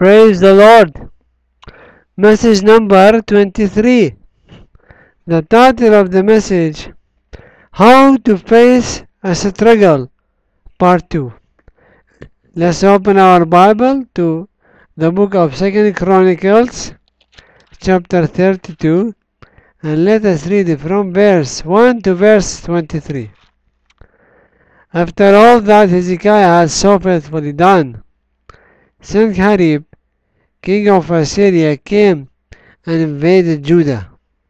Praise the Lord. Message number 23. The title of the message: How to Face a Struggle, Part 2. Let's open our Bible to the book of 2 Chronicles, chapter 32, and let us read from verse 1 to verse 23. After all that Hezekiah had so faithfully done, Sennacherib, king of Assyria, came and invaded Judah.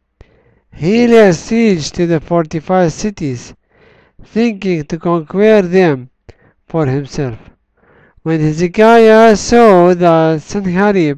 He laid siege to the fortified cities, thinking to conquer them for himself. When Hezekiah saw that Sennacherib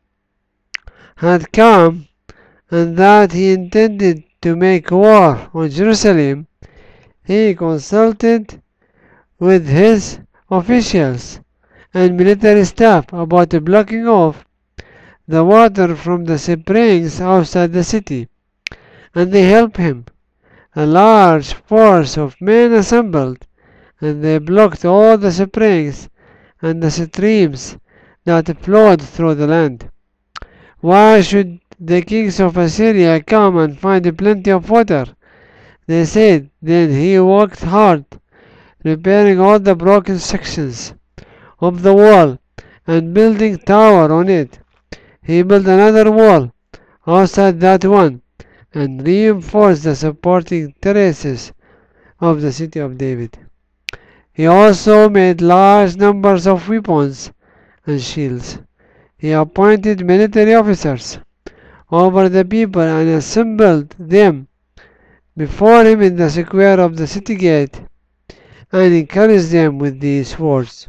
had come and that he intended to make war on Jerusalem, he consulted with his officials and military staff about blocking off the water from the springs outside the city, and they helped him. A large force of men assembled, and they blocked all the springs and the streams that flowed through the land. Why should the kings of Assyria come and find plenty of water? They said. Then he worked hard, repairing all the broken sections of the wall and building tower on it. He built another wall outside that one and reinforced the supporting terraces of the city of David. He also made large numbers of weapons and shields. He appointed military officers over the people and assembled them before him in the square of the city gate, and encouraged them with these words: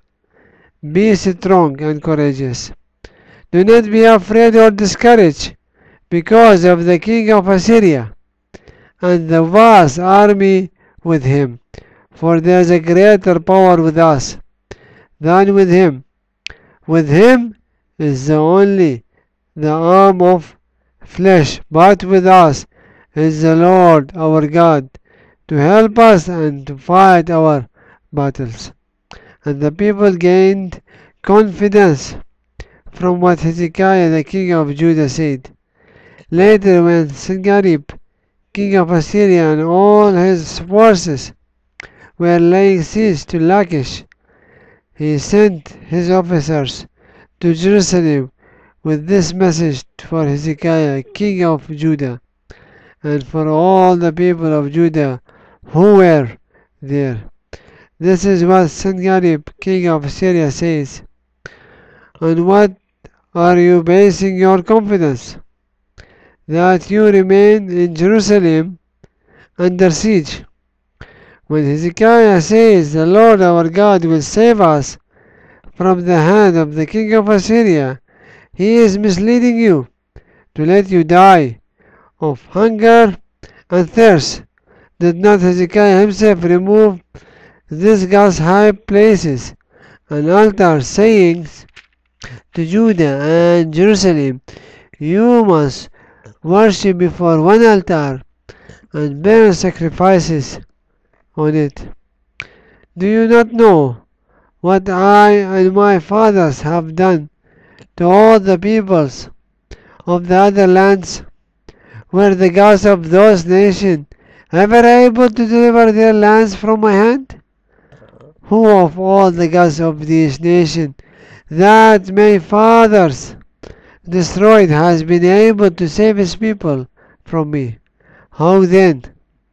Be strong and courageous. Do not be afraid or discouraged because of the king of Assyria and the vast army with him, for there is a greater power with us than with him. With him is only the arm of flesh, but with us is the Lord our God to help us and to fight our battles. And the people gained confidence from what Hezekiah the king of Judah said. Later, when Sennacherib, king of Assyria, and all his forces were laying siege to Lachish, he sent his officers to Jerusalem with this message for Hezekiah, king of Judah, and for all the people of Judah who were there. This is what Sennacherib, king of Assyria, says. On what are you basing your confidence? That you remain in Jerusalem under siege. When Hezekiah says the Lord our God will save us from the hand of the king of Assyria, he is misleading you to let you die of hunger and thirst. Did not Hezekiah himself remove these God's high places and altars, saying to Judah and Jerusalem, You must worship before one altar and burn sacrifices on it? Do you not know what I and my fathers have done to all the peoples of the other lands? Were the gods of those nations ever able to deliver their lands from my hand? Who of all the gods of these nations that my fathers destroyed has been able to save his people from me? How then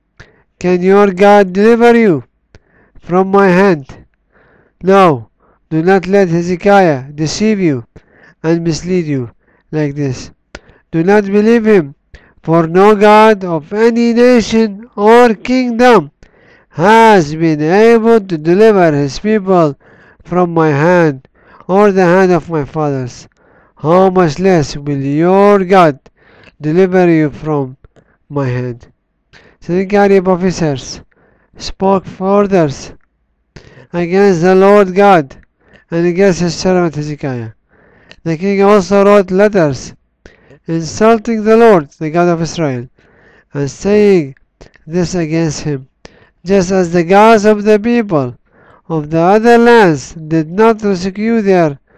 can your God deliver you from my hand? Now, do not let Hezekiah deceive you and mislead you like this. Do not believe him, for no God of any nation or kingdom has been able to deliver his people from my hand or the hand of my fathers. How much less will your God deliver you from my hand? Sennacherib officers spoke orders against the Lord God and against his servant Hezekiah. The king also wrote letters insulting the Lord, the God of Israel, and saying this against him, just as the gods of the people of the other lands did not rescue their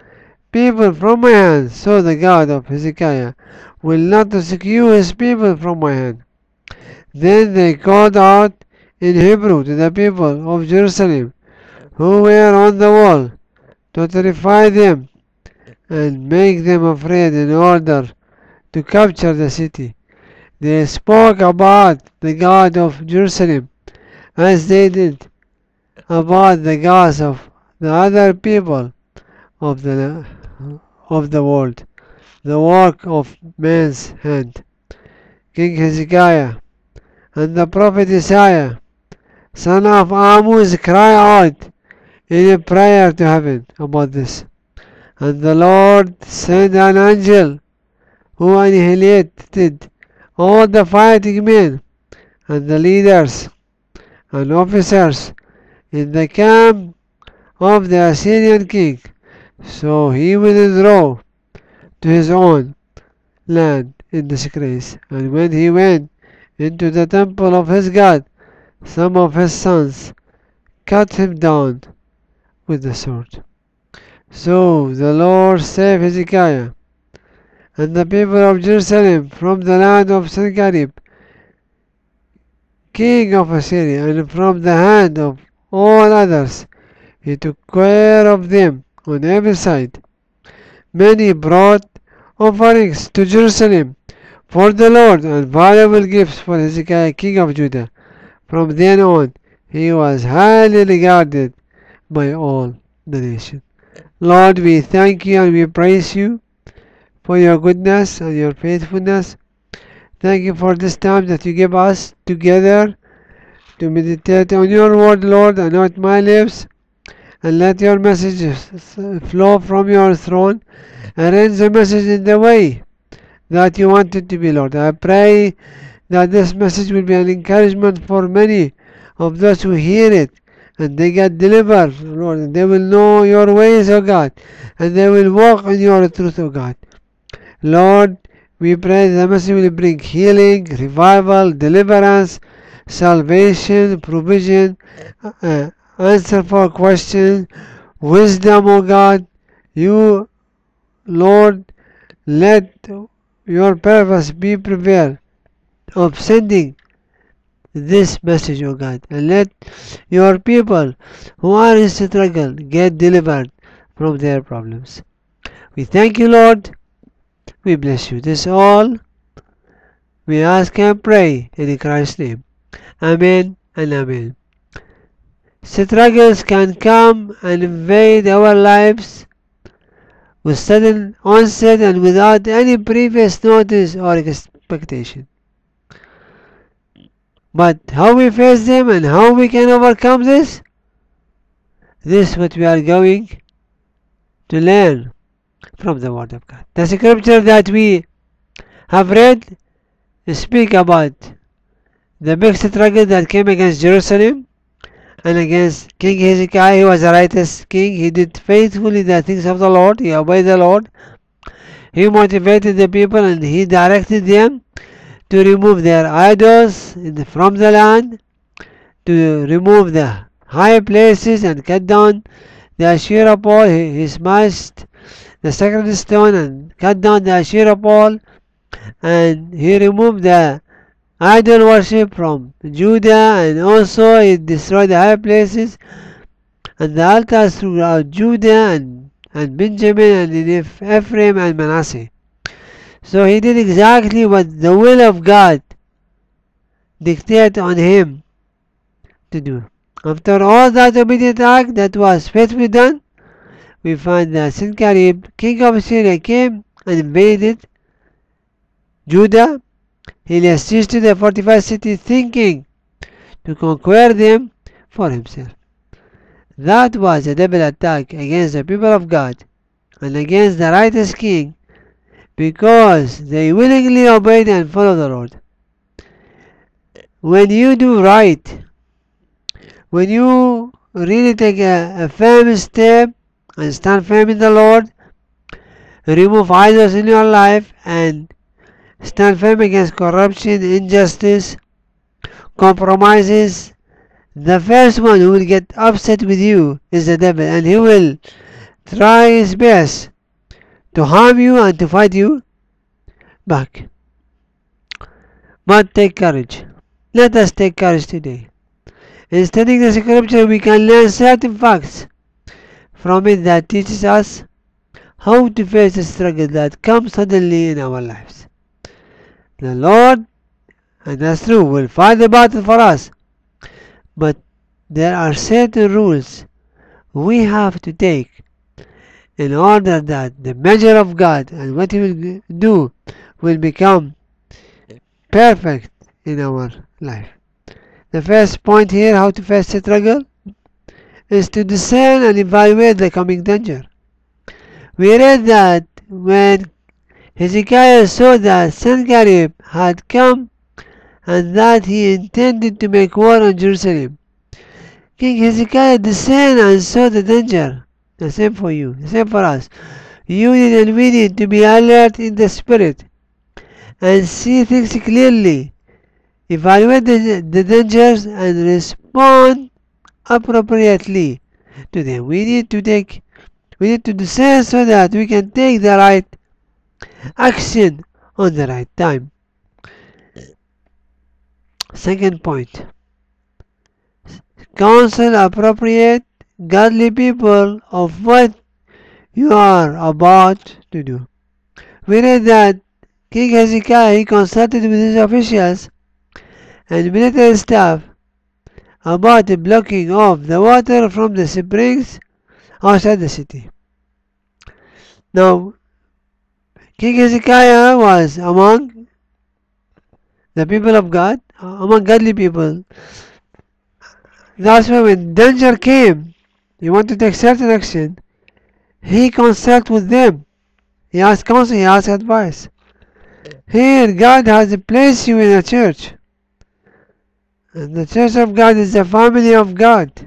people from my hand, so the God of Hezekiah will not rescue his people from my hand. Then they called out in Hebrew to the people of Jerusalem who were on the wall to terrify them and make them afraid in order to capture the city. They spoke about the God of Jerusalem as they did about the gods of the other people of the world, the work of man's hand. King Hezekiah and the prophet Isaiah, son of Amoz, cry out in a prayer to heaven about this. And the Lord sent an angel who annihilated all the fighting men and the leaders and officers in the camp of the Assyrian king, so he withdrew to his own land in disgrace. And when he went into the temple of his God, some of his sons cut him down with the sword. So the Lord saved Hezekiah and the people of Jerusalem from the land of Sennacherib, king of Assyria, and from the hand of all others. He took care of them on every side. Many brought offerings to Jerusalem for the Lord and valuable gifts for Hezekiah, king of Judah. From then on, he was highly regarded by all the nation. Lord, we thank you and we praise you for your goodness and your faithfulness. Thank you for this time that you give us together to meditate on your word, Lord. Anoint my lips and let your message flow from your throne. Arrange the message in the way that you want it to be, Lord. I pray that this message will be an encouragement for many of those who hear it, and they get delivered, Lord, and they will know your ways, O God, and they will walk in your truth, O God. Lord, we pray the message will bring healing, revival, deliverance, salvation, provision, answer for questions, wisdom, O God. You, Lord, let your purpose be prevailed of sending this message, O God, and let your people who are in struggle get delivered from their problems. We thank you, Lord. We bless you. This all we ask and pray in Christ's name. Amen and amen. Struggles can come and invade our lives with sudden onset and without any previous notice or expectation. But how we face them and how we can overcome this is what we are going to learn from the Word of God. The scripture that we have read speak about the big struggle that came against Jerusalem and against King Hezekiah. He was a righteous king. He did faithfully the things of the Lord. He obeyed the Lord. He motivated the people and he directed them to remove their idols from the land, to remove the high places and cut down the Asherah pole. He smashed the sacred stone and cut down the Asherah pole, and he removed the idol worship from Judah, and also he destroyed the high places and the altars throughout Judah and Benjamin and in Ephraim and Manasseh. So he did exactly what the will of God dictated on him to do. After all that obedient act that was faithfully done, we find that Sennacherib, king of Assyria, came and invaded Judah. He laid siege to the fortified city, thinking to conquer them for himself. That was a double attack against the people of God and against the righteous king, because they willingly obeyed and followed the Lord. When you do right, when you really take a firm step and stand firm in the Lord, remove idols in your life and stand firm against corruption, injustice, compromises, the first one who will get upset with you is the devil, and he will try his best to harm you and to fight you back. But take courage. Let us take courage today. In studying the scripture, we can learn certain facts from it that teaches us how to face the struggle that comes suddenly in our lives. The Lord, and that's true, will fight the battle for us. But there are certain rules we have to take in order that the measure of God and what He will do will become perfect in our life. The first point here, how to face the struggle, is to discern and evaluate the coming danger. We read that when Hezekiah saw that Sennacherib had come and that he intended to make war on Jerusalem, King Hezekiah discerned and saw the danger. The same for you, the same for us. You need and we need to be alert in the spirit and see things clearly, evaluate the dangers and respond appropriately to them. We need to discern so that we can take the right action on the right time. Second point, counsel appropriate godly people of what you are about to do. We read that King Hezekiah, he consulted with his officials and military staff about the blocking of the water from the springs outside the city. Now, King Hezekiah was among the people of God, among godly people. That's why when danger came, he wanted to take certain action, he consulted with them. He asked counsel, he asked advice. Here, God has placed you in a church. And the church of God is the family of God.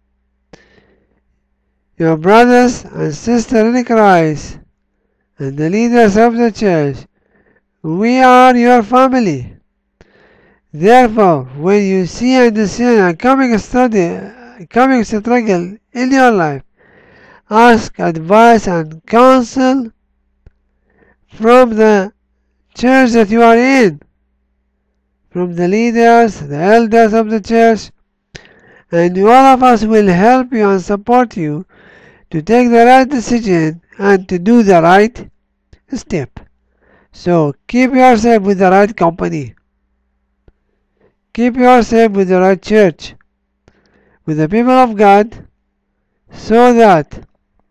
Your brothers and sisters in Christ and the leaders of the church, we are your family. Therefore, when you see and discern a coming struggle in your life, ask advice and counsel from the church that you are in, from the leaders, the elders of the church, and all of us will help you and support you to take the right decision and to do the right step. So keep yourself with the right company. Keep yourself with the right church, with the people of God, so that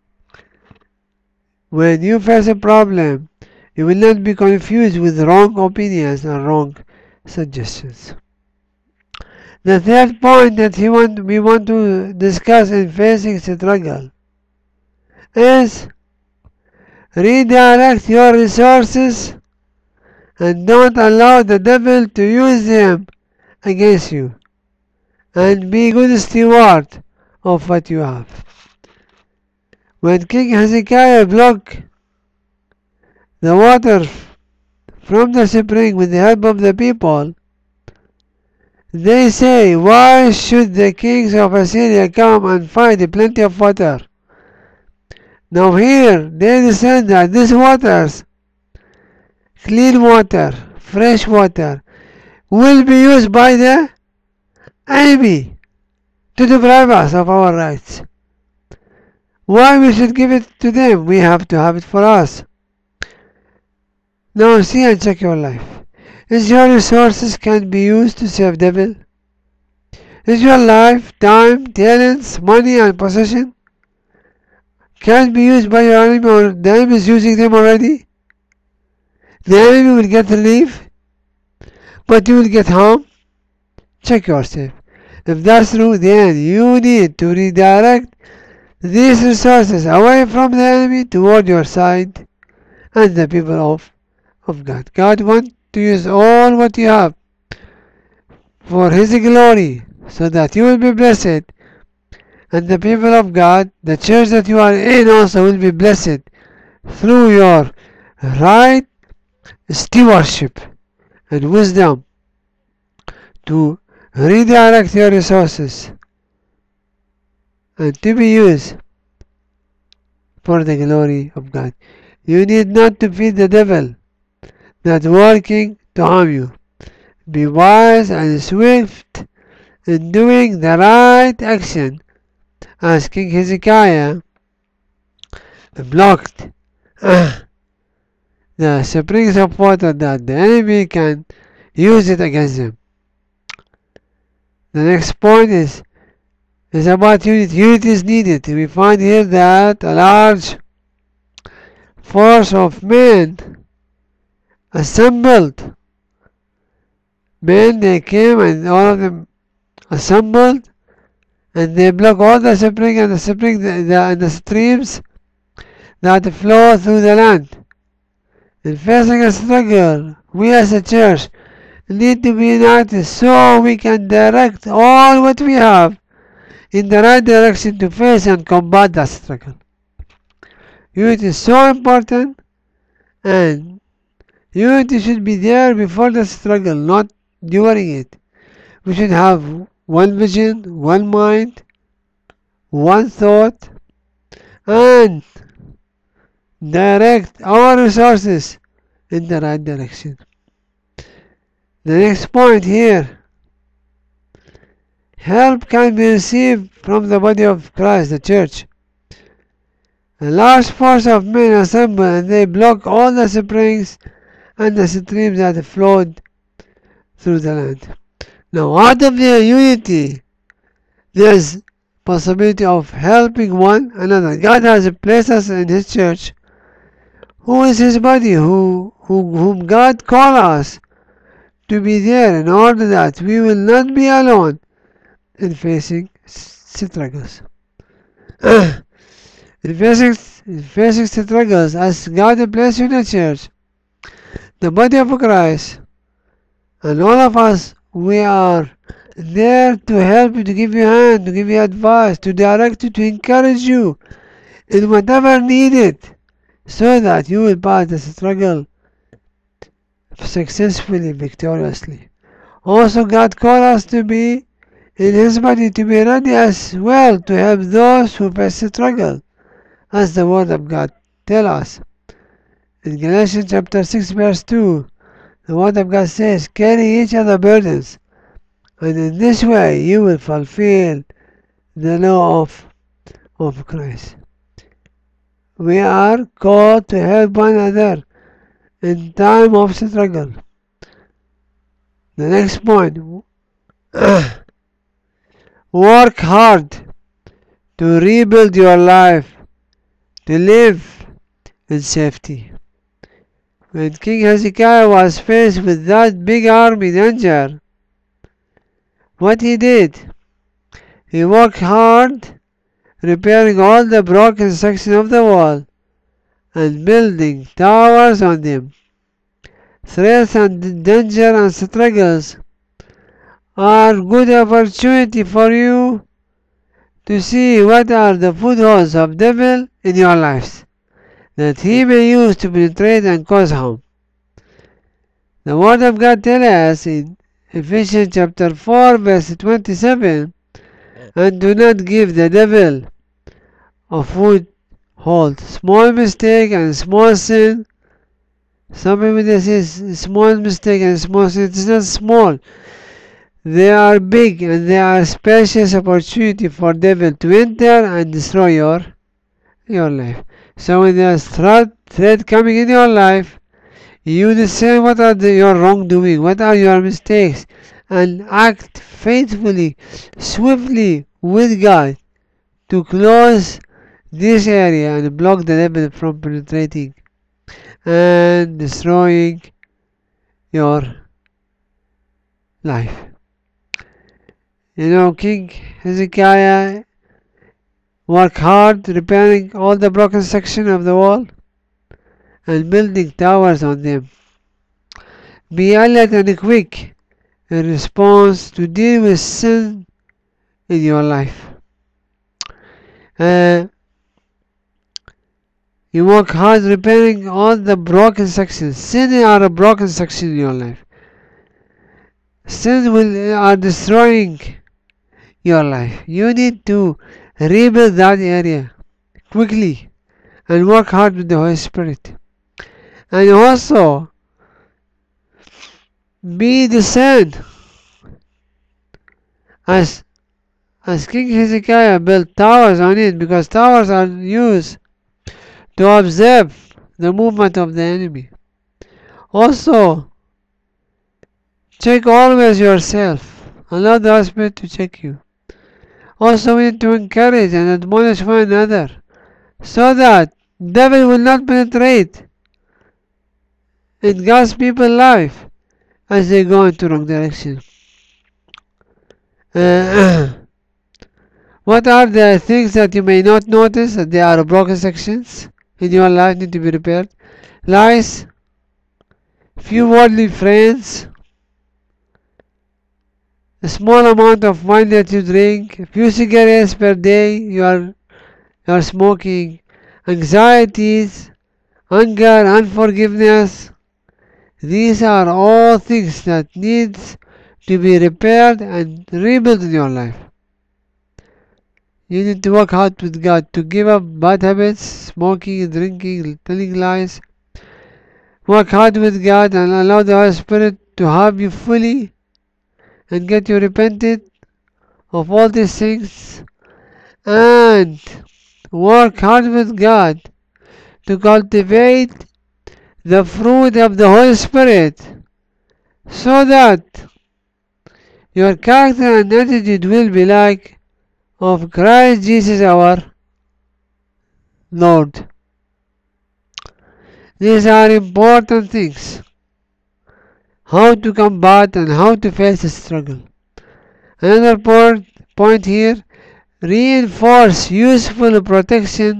when you face a problem, you will not be confused with wrong opinions and wrong suggestions. The third point that we want to discuss in facing struggle is redirect your resources and don't allow the devil to use them against you, and be good steward of what you have. When King Hezekiah blocked the water from the spring with the help of the people, they say, why should the kings of Assyria come and find plenty of water? Now here they discern that these waters, clean water, fresh water, will be used by the enemy to deprive us of our rights. Why we should give it to them? We have to have it for us. Now see and check your life. Is your resources can be used to serve devil? Is your life, time, talents, money and possession can be used by your enemy, or the enemy is using them already? The enemy will get relief, but you will get harm. Check yourself. If that's true, then you need to redirect these resources away from the enemy toward your side and the people of God. God wants to use all what you have for His glory, so that you will be blessed, and the people of God, the church that you are in, also will be blessed through your right stewardship and wisdom to redirect your resources and to be used for the glory of God. You need not to feed the devil that working to harm you. Be wise and swift in doing the right action, as King Hezekiah blocked the springs of water that the enemy can use it against them. The next point is about unity. Unity is needed. We find here that a large force of men assembled. Men, they came and all of them assembled, and they block all the spring and the streams that flow through the land. In facing a struggle, we as a church need to be united so we can direct all what we have in the right direction to face and combat that struggle. Unity is so important, and unity should be there before the struggle, not during it. We should have one vision, one mind, one thought, and direct our resources in the right direction. The next point here, help can be received from the body of Christ, the church. A large force of men assemble and they block all the springs and the streams that flowed through the land. Now, out of their unity, there's possibility of helping one another. God has placed us in His church, who is His body, whom God called us to be there in order that we will not be alone in facing struggles. in facing struggles, as God placed you in the church, the body of Christ, and all of us, we are there to help you, to give you a hand, to give you advice, to direct you, to encourage you in whatever needed, so that you will pass the struggle successfully, victoriously. Also, God called us to be in His body, to be ready as well to help those who face struggle, as the Word of God tells us. In Galatians chapter 6 verse 2, the Word of God says, carry each other's burdens, and in this way you will fulfill the law of Christ. We are called to help one another in time of struggle. The next point, work hard to rebuild your life, to live in safety. When King Hezekiah was faced with that big army danger, what he did? He worked hard repairing all the broken sections of the wall and building towers on them. Threats and danger and struggles are good opportunity for you to see what are the footholds of devil in your lives that he may use to penetrate and cause harm. The Word of God tells us in Ephesians chapter 4 verse 27, and do not give the devil a foothold. Small mistake and small sin. Some people they say small mistake and small sin. It's not small. They are big and they are spacious opportunity for devil to enter and destroy your life. So when there's threat coming in your life, you discern what are your wrongdoing, what are your mistakes, and act faithfully, swiftly with God to close this area and block the devil from penetrating and destroying your life. You know, King Hezekiah worked hard repairing all the broken sections of the wall and building towers on them. Be alert and quick in response to deal with sin in your life. You work hard repairing all the broken sections. Sin are a broken section in your life. Sin are destroying your life. You need to rebuild that area quickly and work hard with the Holy Spirit. And also be discerned as King Hezekiah built towers on it, because towers are used to observe the movement of the enemy. Also, check always yourself. Allow the Holy Spirit to check you. Also, we need to encourage and admonish one another, so that devil will not penetrate in God's people's life as they go into wrong direction. What are the things that you may not notice that there are broken sections in your life need to be repaired? Lies, few worldly friends, a small amount of wine that you drink, a few cigarettes per day you are smoking, anxieties, anger, unforgiveness. These are all things that needs to be repaired and rebuilt in your life. You need to work hard with God to give up bad habits, smoking, drinking, telling lies. Work hard with God and allow the Holy Spirit to have you fully and get you repented of all these things, and work hard with God to cultivate the fruit of the Holy Spirit, so that your character and attitude will be like of Christ Jesus our Lord. These are important things. How to combat and how to face the struggle. Another point here, reinforce useful protective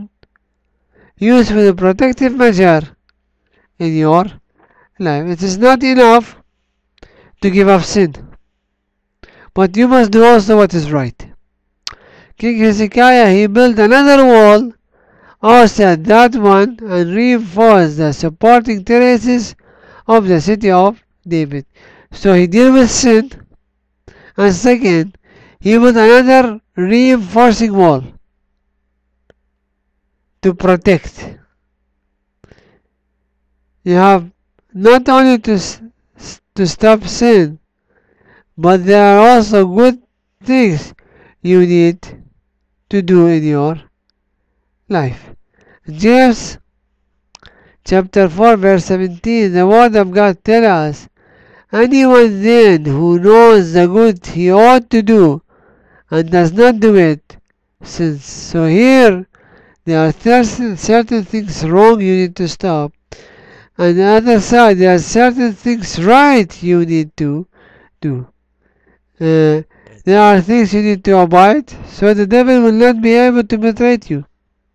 measure in your life. It is not enough to give up sin, but you must do also what is right. King Hezekiah, he built another wall outside that one and reinforced the supporting terraces of the city of David. So he dealt with sin, and second, he built another reinforcing wall to protect. You have not only to stop sin, but there are also good things you need to do in your life. James chapter 4 verse 17, the word of God tells us, anyone then who knows the good he ought to do and does not do it sins. So here there are certain things wrong you need to stop. On the other side, there are certain things right you need to do. There are things you need to avoid, so the devil will not be able to penetrate you.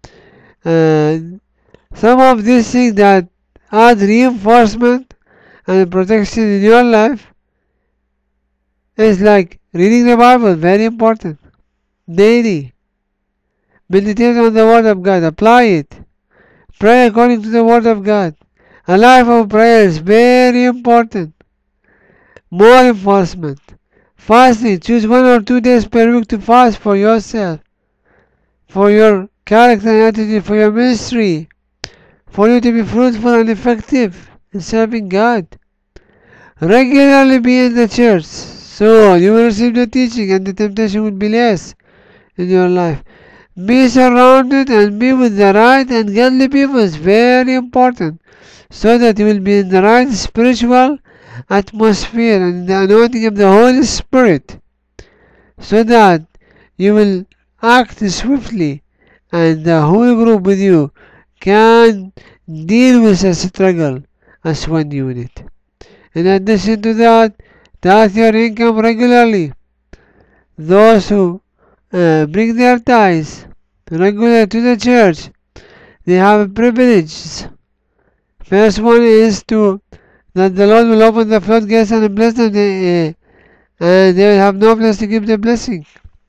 Some of these things that add reinforcement and protection in your life is like reading the Bible, very important. Daily. Meditate on the Word of God, apply it. Pray according to the Word of God. A life of prayer is very important. More enforcement. Fasting. Choose 1 or 2 days per week to fast for yourself, for your character and attitude, for your ministry, for you to be fruitful and effective in serving God. Regularly be in the church, so you will receive the teaching and the temptation will be less in your life. Be surrounded and be with the right and godly people is very important, so that you will be in the right spiritual atmosphere and the anointing of the Holy Spirit, so that you will act swiftly and the whole group with you can deal with a struggle as one unit. In addition to that, tithe your income regularly. Those who bring their tithes regularly to the church, they have privileges. First one is that the Lord will open the floodgates and bless them, and they will have no place to give the blessing.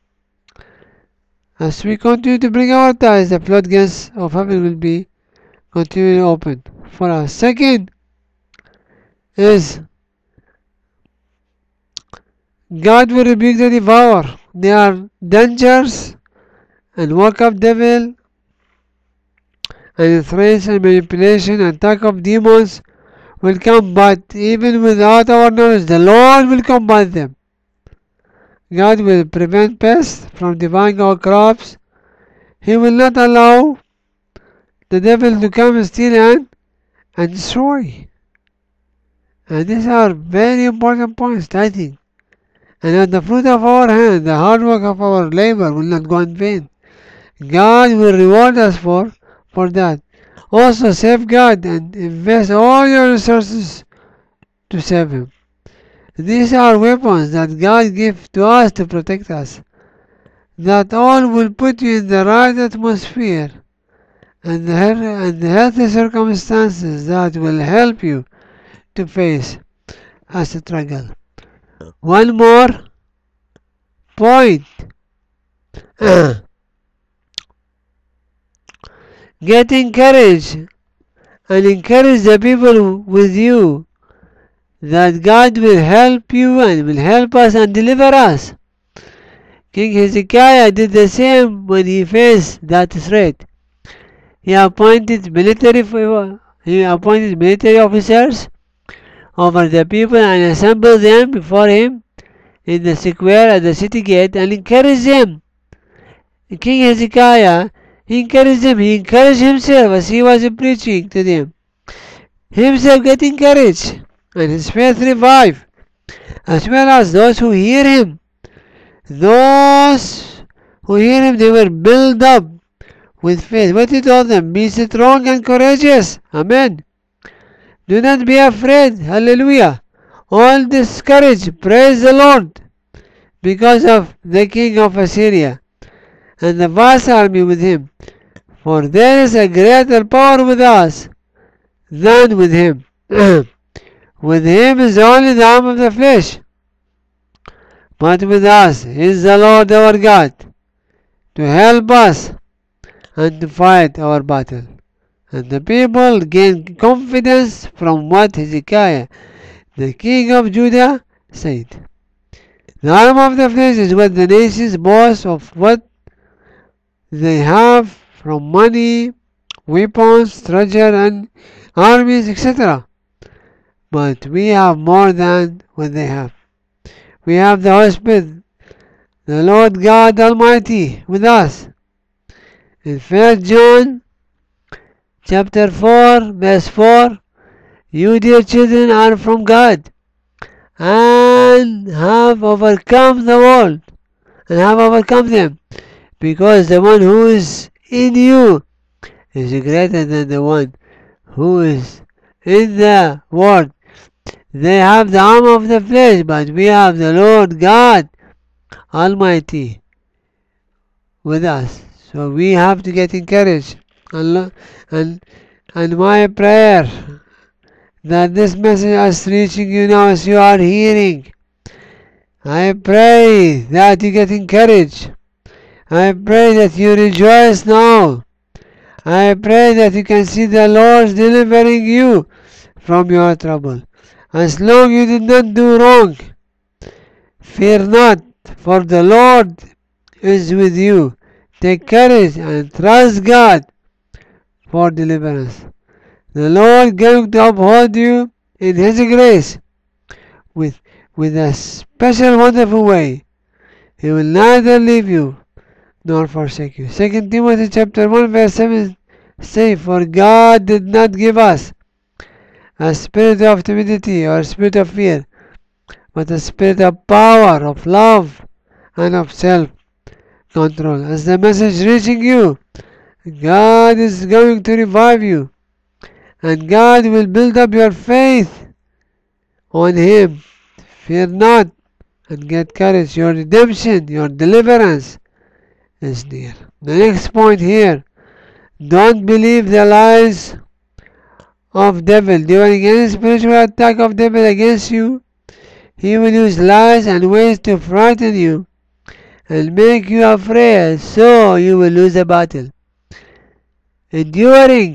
As we continue to bring our tithes, the floodgates of heaven will be continually open for us. Second is God will rebuke the devourer. They are dangers and work of devil and threats and manipulation and attack of demons will come, but even without our knowledge, the Lord will combat them. God will prevent pests from devouring our crops. He will not allow the devil to come and steal and destroy. And these are very important points, I think. And that the fruit of our hand, the hard work of our labor will not go in vain. God will reward us for that. Also safeguard and invest all your resources to save Him. These are weapons that God gives to us to protect us. That all will put you in the right atmosphere and the healthy circumstances that will help you to face a struggle. One more point. Get encouraged and encourage the people with you that God will help you and will help us and deliver us. King Hezekiah did the same when he faced that threat. He appointed military officers over the people and assembled them before him in the square at the city gate and encouraged them. King Hezekiah, he encouraged them. He encouraged himself as he was preaching to them. Himself get encouraged and his faith revived, as well as those who hear him. Those who hear him, they were built up with faith. What he told them? Be strong and courageous. Amen. Do not be afraid. Hallelujah. All discouraged. Praise the Lord. Because of the king of Assyria and the vast army with him. For there is a greater power with us than with him. With him is only the arm of the flesh. But with us is the Lord our God to help us and to fight our battle. And the people gained confidence from what Hezekiah, the king of Judah, said. The arm of the flesh is what the nations boast of, what they have from money, weapons, treasure, and armies, etc. But we have more than what they have. We have the Holy Spirit, the Lord God Almighty, with us. In 1 John chapter 4, verse 4, you dear children are from God and have overcome the world and have overcome them, because the one who is in you is greater than the one who is in the world. They have the arm of the flesh, but we have the Lord God Almighty with us. So we have to get encouraged. And my prayer that this message is reaching you now as you are hearing. I pray that you get encouraged. I pray that you rejoice now. I pray that you can see the Lord delivering you from your trouble. As long you did not do wrong, fear not, for the Lord is with you. Take courage and trust God for deliverance. The Lord going to uphold you in His grace with a special wonderful way. He will neither leave you nor forsake you. 2 Timothy chapter 1 verse 7 say, for God did not give us a spirit of timidity or a spirit of fear, but a spirit of power, of love, and of self-control. As the message reaching you, God is going to revive you, and God will build up your faith on Him. Fear not and get courage. Your redemption, your deliverance is near. The next point here, don't believe the lies of devil. During any spiritual attack of devil against you, he will use lies and ways to frighten you and make you afraid, so you will lose the battle. Enduring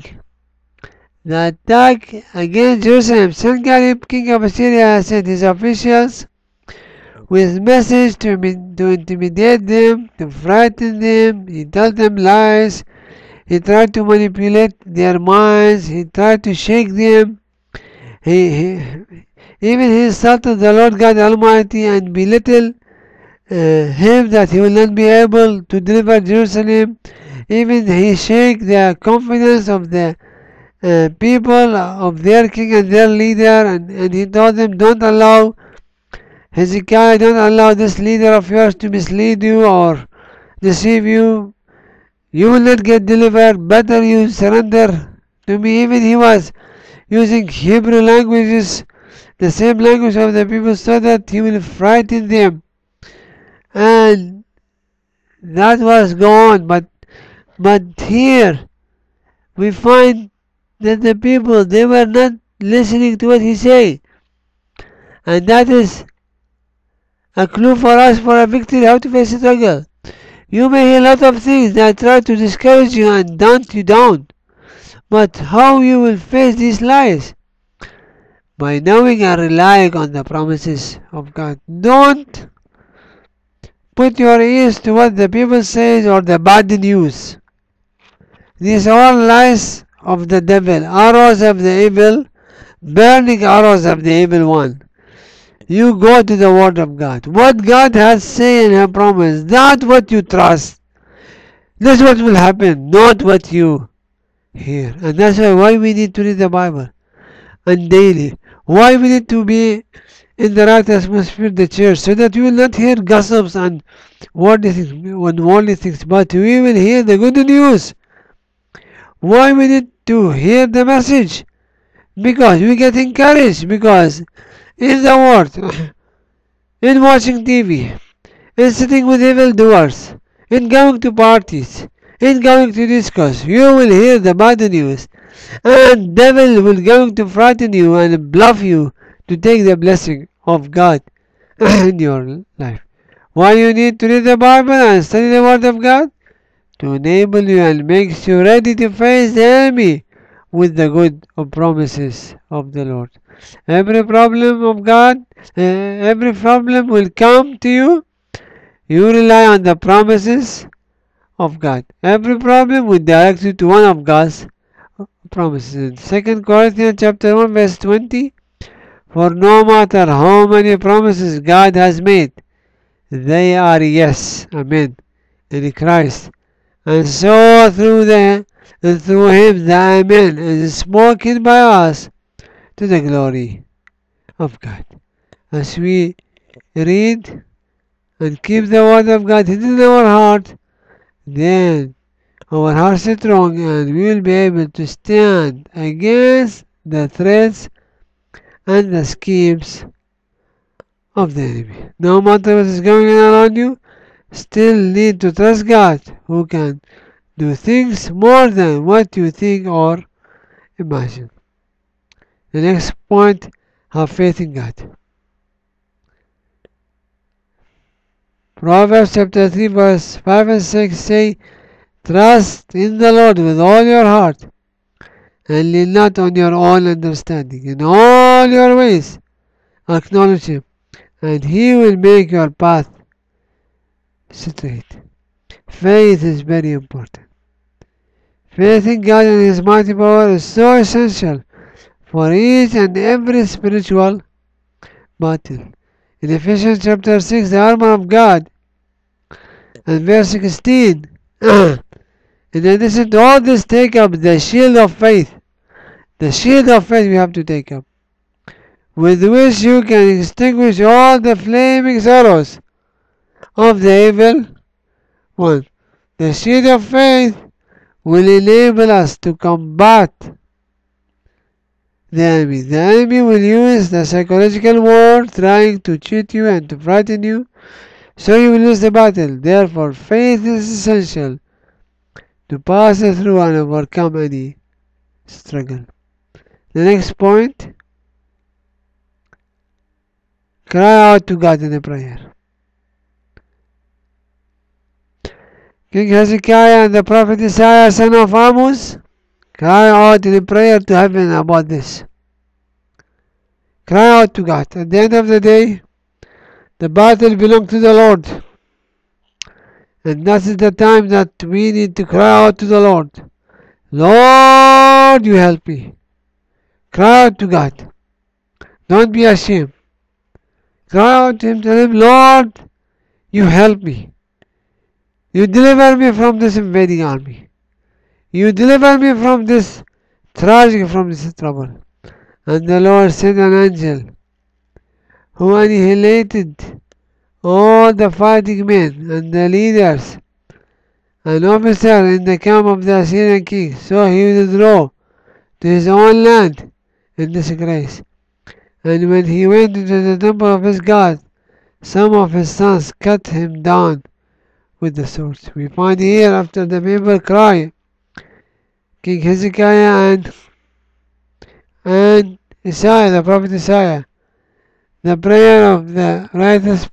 the attack against Jerusalem, Sennacherib, king of Assyria, sent his officials with message to intimidate them, to frighten them. He told them lies He tried to manipulate their minds. He tried to shake them. He even he insulted the Lord God Almighty and belittled him that he will not be able to deliver Jerusalem. Even he shake the confidence of the people of their king and their leader, and he told them, don't allow Hezekiah, don't allow this leader of yours to mislead you or deceive you. You will not get delivered. Better you surrender to me. Even he was using Hebrew languages, the same language of the people, so that he will frighten them. And that was gone. But here we find that the people, they were not listening to what he said. And that is a clue for us for a victory, how to face a struggle. You may hear a lot of things that try to discourage you and dump you down. But how you will face these lies? By knowing and relying on the promises of God. Don't put your ears to what the people say or the bad news. These are all lies of the devil, arrows of the evil, burning arrows of the evil one. You go to the Word of God. What God has said and has promised, that's what you trust. That's what will happen, not what you hear. And that's why we need to read the Bible and daily. Why we need to be in the right atmosphere of the church, so that we will not hear gossips and worldly things, but we will hear the good news. Why we need to hear the message? Because we get encouraged, because in the Word, in watching TV, in sitting with evildoers, in going to parties, in going to discuss, you will hear the bad news. And devil will going to frighten you and bluff you to take the blessing of God in your life. Why you need to read the Bible and study the Word of God? To enable you and makes you ready to face the enemy with the good promises of the Lord. Every problem of God, every problem will come to you. You rely on the promises of God. Every problem will direct you to one of God's promises. In 2 Corinthians chapter 1 verse 20, for no matter how many promises God has made, they are yes, amen, in Christ. And so through him the amen is spoken by us to the glory of God. As we read and keep the Word of God hidden in our heart, then our hearts are strong and we will be able to stand against the threats and the schemes of the enemy. No matter what is going on around you, still need to trust God, who can do things more than what you think or imagine. The next point, have faith in God. Proverbs chapter 3 verse 5 and 6 say, trust in the Lord with all your heart and lean not on your own understanding. In all your ways acknowledge Him, and He will make your path straight. Faith is very important. Faith in God and His mighty power is so essential for each and every spiritual battle. In Ephesians chapter 6, the armor of God, and verse 16, in addition to all this, take up the shield of faith. The shield of faith we have to take up, with which you can extinguish all the flaming arrows of the evil one. The shield of faith will enable us to combat the enemy. The enemy will use the psychological war, trying to cheat you and to frighten you, so you will lose the battle. Therefore, faith is essential to pass through and overcome any struggle. The next point, cry out to God in a prayer. King Hezekiah and the prophet Isaiah, son of Amos, cry out in a prayer to heaven about this. Cry out to God. At the end of the day, the battle belongs to the Lord. And that is the time that we need to cry out to the Lord. Lord, you help me. Cry out to God. Don't be ashamed. Cry out to Him, tell Him, Lord, you help me. You deliver me from this invading army. You deliver me from this tragic, from this trouble. And the Lord sent an angel who annihilated all the fighting men and the leaders and officers in the camp of the Assyrian king, so he withdrew to his own land in disgrace. And when he went into the temple of his God, some of his sons cut him down with the swords. We find here, after the people cry, King Hezekiah and Isaiah, the prophet Isaiah, the prayer of the righteous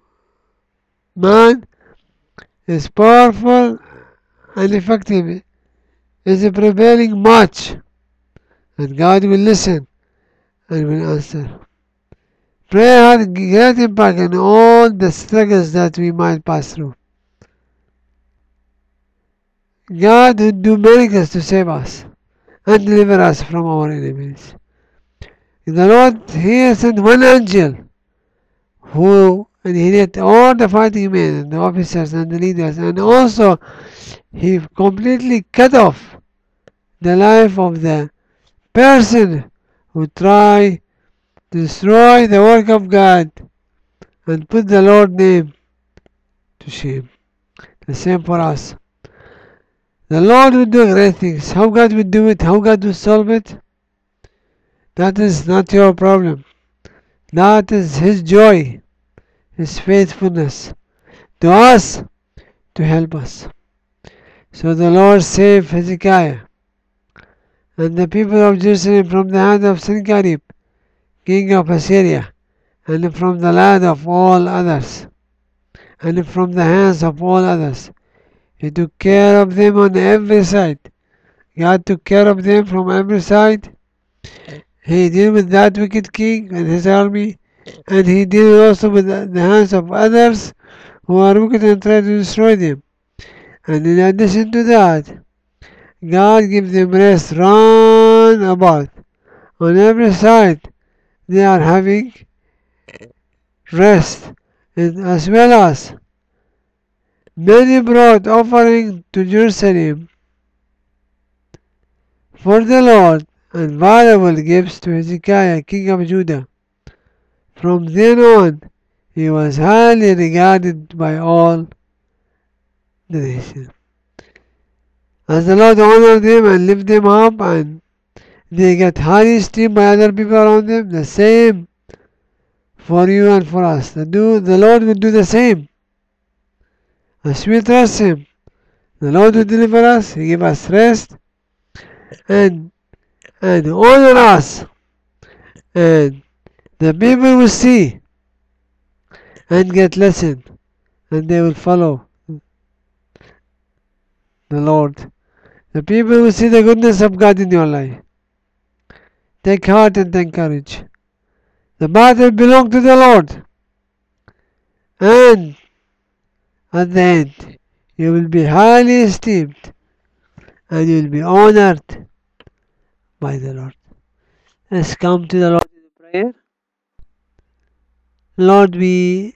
man is powerful and effective, is prevailing much, and God will listen and will answer. Prayer has great impact on all the struggles that we might pass through. God will do miracles to save us and deliver us from our enemies. The Lord here sent one angel who annihilated all the fighting men and the officers and the leaders, and also he completely cut off the life of the person who tried to destroy the work of God and put the Lord's name to shame. The same for us. The Lord will do great things. How God will do it, how God will solve it, that is not your problem. That is His joy, His faithfulness to us to help us. So the Lord saved Hezekiah and the people of Jerusalem from the hand of Sennacherib, king of Assyria, and from the land of all others, and from the hands of all others. He took care of them on every side. God took care of them from every side. He dealt with that wicked king and his army, and he dealt also with the hands of others who are wicked and try to destroy them. And in addition to that, God gives them rest round about. On every side, they are having rest, and as well as many brought offering to Jerusalem for the Lord and valuable gifts to Hezekiah, king of Judah. From then on, he was highly regarded by all the nation. As the Lord honored them and lifted them up, and they get highly esteemed by other people around them, the same for you and for us. The Lord will do the same. As we trust Him, the Lord will deliver us, He give us rest, and honor us, and the people will see and get lesson, and they will follow the Lord. The people will see the goodness of God in your life. Take heart and take courage. The battle belongs to the Lord, and at the end you will be highly esteemed and you will be honored by the Lord. Let's come to the Lord in prayer. Lord, we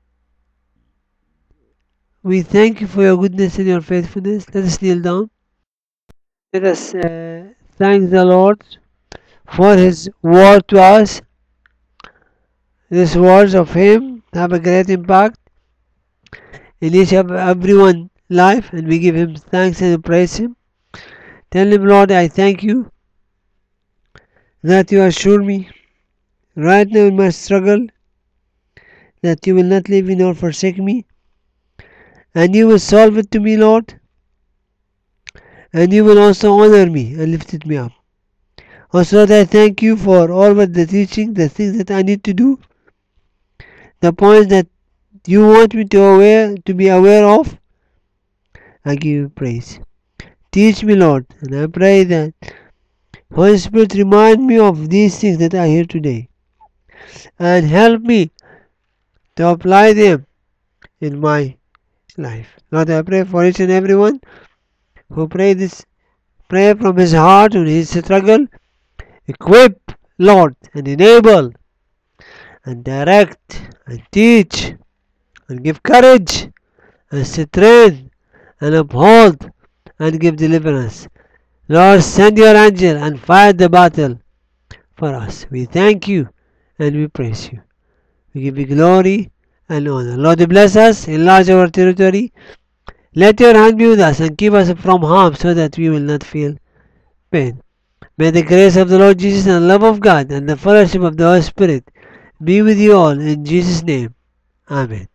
thank you for your goodness and your faithfulness. Let us kneel down. Let us thank the Lord for His word to us. These words of Him have a great impact in each of everyone's life, and we give Him thanks and praise Him. Tell Him, Lord, I thank you that you assure me right now in my struggle that you will not leave me nor forsake me, and you will solve it to me, Lord, and you will also honor me and lift me up. Also, Lord, I thank you for all of the teaching, the things that I need to do, the points that you want me to be aware of. I give you praise. Teach me, Lord, and I pray that Holy Spirit remind me of these things that I hear today, and help me to apply them in my life. Lord, I pray for each and everyone who pray this pray from his heart in his struggle. Equip, Lord, and enable, and direct, and teach, and give courage, and strength, and uphold, and give deliverance. Lord, send your angel and fight the battle for us. We thank you and we praise you. We give you glory and honor. Lord, bless us, enlarge our territory. Let your hand be with us and keep us from harm so that we will not feel pain. May the grace of the Lord Jesus and the love of God and the fellowship of the Holy Spirit be with you all in Jesus' name. Amen.